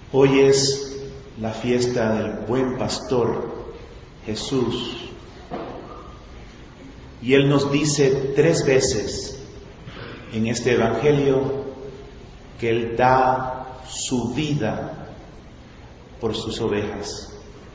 Hoy es la fiesta del buen pastor Jesús, y Él nos dice 3 veces en este Evangelio que Él da su vida por sus ovejas.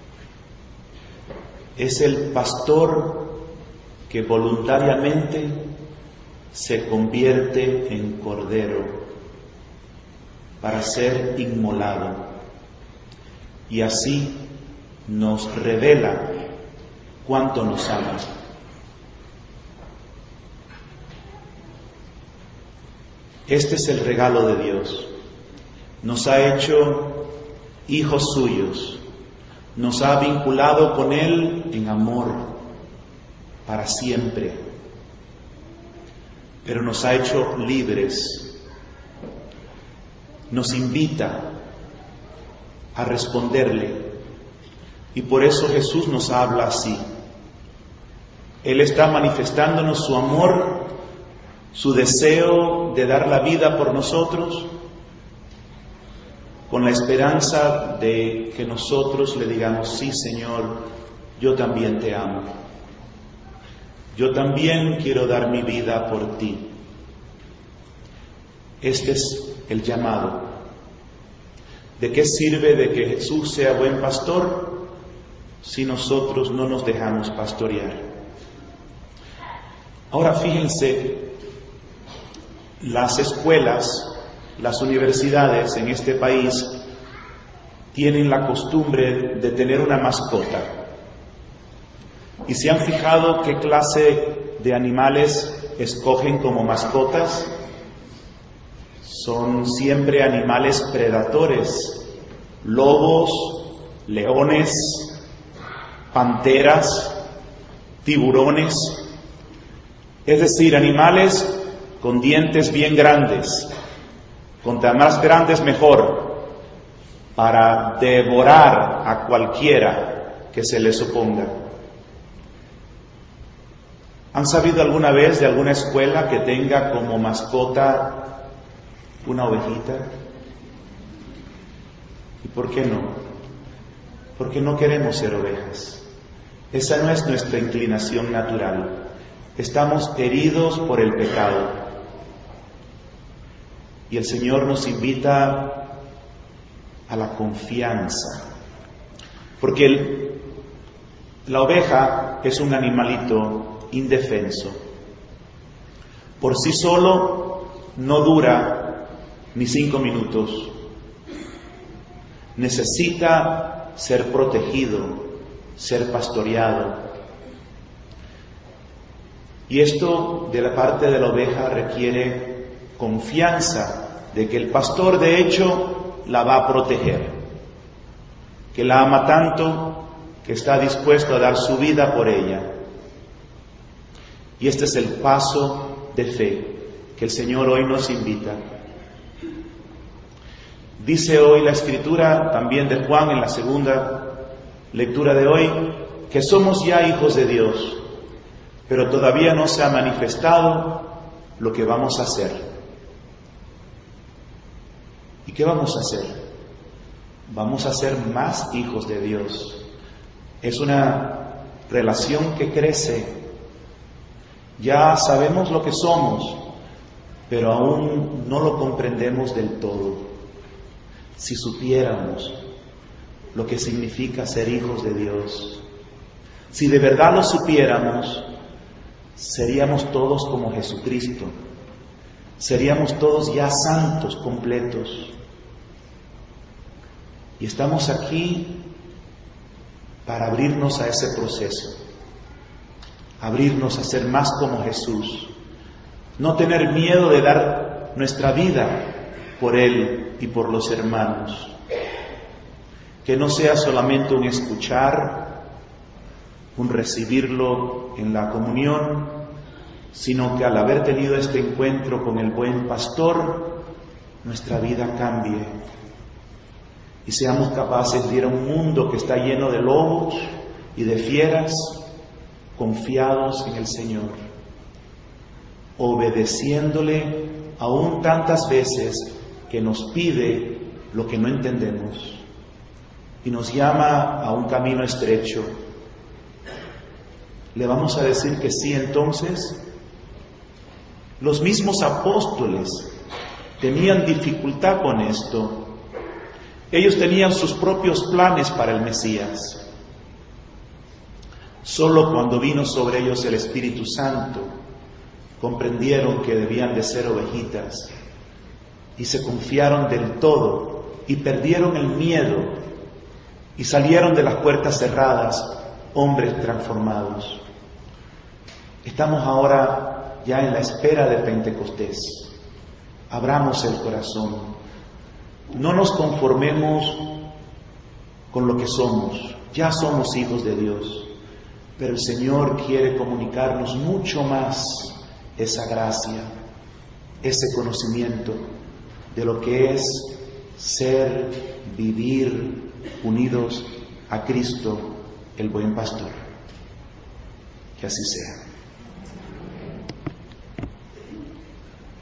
Es el pastor que voluntariamente se convierte en cordero para ser inmolado, y así nos revela cuánto nos ama. Este es el regalo de Dios. Nos ha hecho hijos suyos, nos ha vinculado con Él en amor para siempre, pero nos ha hecho libres. Nos invita a responderle, y por eso Jesús nos habla así. Él está manifestándonos su amor, su deseo de dar la vida por nosotros, con la esperanza de que nosotros le digamos: sí, Señor, yo también te amo, yo también quiero dar mi vida por ti. Este es el llamado. ¿De qué sirve de que Jesús sea buen pastor si nosotros no nos dejamos pastorear? Ahora fíjense, las escuelas, las universidades en este país tienen la costumbre de tener una mascota. ¿Y se han fijado qué clase de animales escogen como mascotas? Son siempre animales predadores: lobos, leones, panteras, tiburones, es decir, animales con dientes bien grandes, cuanto más grandes mejor, para devorar a cualquiera que se les oponga. ¿Han sabido alguna vez de alguna escuela que tenga como mascota una ovejita? ¿Y por qué no? Porque no queremos ser ovejas. Esa no es nuestra inclinación natural. Estamos heridos por el pecado. Y el Señor nos invita a la confianza. Porque la oveja es un animalito indefenso. Por sí solo no dura ni 5 minutos. Necesita ser protegido, ser pastoreado. Y esto de la parte de la oveja requiere confianza de que el pastor de hecho la va a proteger, que la ama tanto que está dispuesto a dar su vida por ella. Y este es el paso de fe que el Señor hoy nos invita. Dice hoy la Escritura, también de Juan, en la segunda lectura de hoy, que somos ya hijos de Dios, pero todavía no se ha manifestado lo que vamos a hacer. ¿Y qué vamos a hacer? Vamos a ser más hijos de Dios. Es una relación que crece. Ya sabemos lo que somos, pero aún no lo comprendemos del todo. Si supiéramos lo que significa ser hijos de Dios, si de verdad lo supiéramos, seríamos todos como Jesucristo, seríamos todos ya santos, completos. Y estamos aquí para abrirnos a ese proceso, abrirnos a ser más como Jesús, no tener miedo de dar nuestra vida por Él y por los hermanos. Que no sea solamente un escuchar, un recibirlo en la comunión, sino que al haber tenido este encuentro con el buen pastor, nuestra vida cambie y seamos capaces de ir a un mundo que está lleno de lobos y de fieras, confiados en el Señor, obedeciéndole aún tantas veces que nos pide lo que no entendemos y nos llama a un camino estrecho, ¿le vamos a decir que sí entonces? Los mismos apóstoles tenían dificultad con esto. Ellos tenían sus propios planes para el Mesías. Solo cuando vino sobre ellos el Espíritu Santo, comprendieron que debían de ser ovejitas y se confiaron del todo y perdieron el miedo y salieron de las puertas cerradas hombres transformados. Estamos ahora ya en la espera de Pentecostés. Abramos el corazón. No nos conformemos con lo que somos. Ya somos hijos de Dios. Pero el Señor quiere comunicarnos mucho más esa gracia, ese conocimiento de lo que es ser, vivir unidos a Cristo, el buen pastor. Que así sea.